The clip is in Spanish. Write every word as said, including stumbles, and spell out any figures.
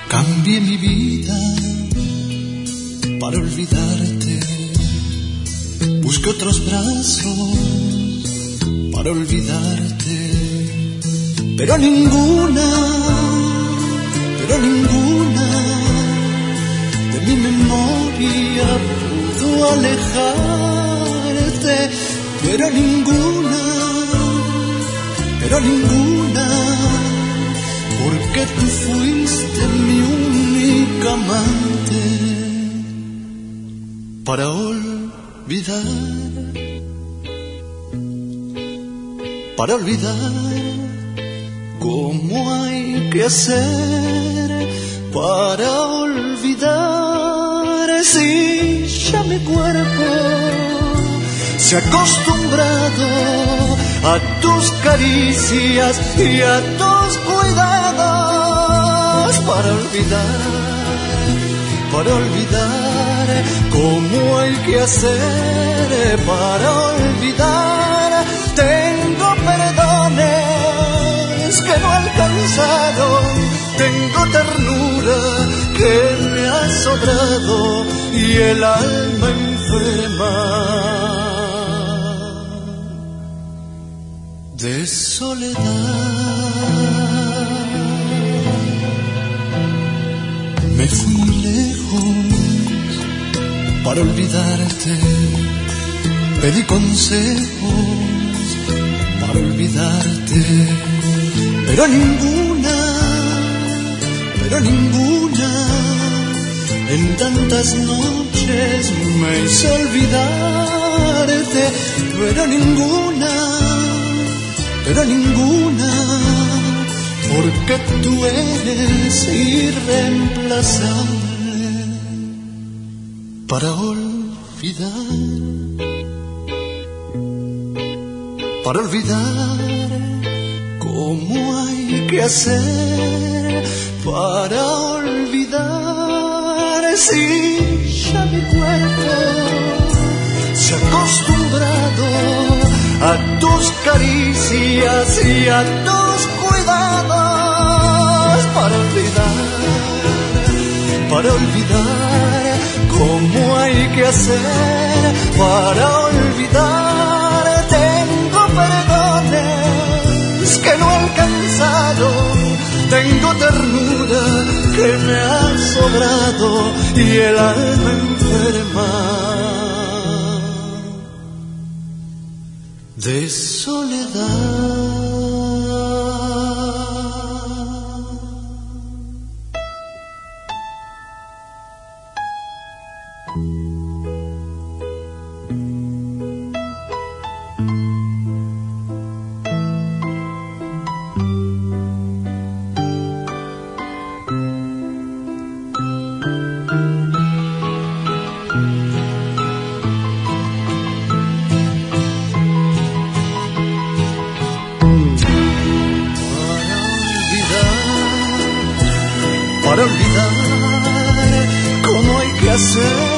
Cambié mi vida para olvidarte. Busqué otros brazos para olvidarte. Pero ninguna, pero ninguna de mi memoria pudo alejarte. Pero ninguna, pero ninguna, porque tú fuiste mi única amante. Para olvidar, para olvidar, ¿cómo hay que hacer para olvidar? Si ya mi cuerpo se ha acostumbrado a tus caricias y a tus cuidados. Para olvidar, para olvidar, ¿cómo hay que hacer para olvidar? Tengo perdones que no alcanzaron, tengo ternura que me ha sobrado y el alma enferma de soledad. Me fui muy lejos para olvidarte, pedí consejos para olvidarte, pero ninguna, pero ninguna en tantas noches me hizo olvidarte, pero ninguna, pero ninguna, porque tú eres irreemplazable. Para olvidar, para olvidar, ¿cómo hay que hacer para olvidar? Si ya mi cuerpo se ha acostumbrado a tus caricias y a tus cuidados. Para olvidar, para olvidar, ¿cómo hay que hacer para olvidar? Tengo perdones que no alcanzaron, tengo ternura que me ha sobrado y el alma enferma de soledad. Para olvidar, ¿cómo hay que hacer